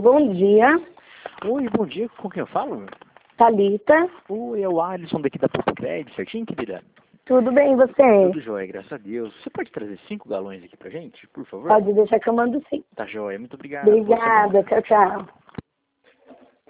bom dia. Oi, bom dia. Com quem eu falo? Thalita. Oi, é o Alisson daqui da Porto Crédito, certinho, querida? Tudo bem, e você? Tudo jóia, graças a Deus. Você pode trazer 5 galões aqui pra gente, por favor? Pode deixar que eu mando sim. Tá jóia, muito obrigado. Boa semana. Obrigada, tchau, tchau.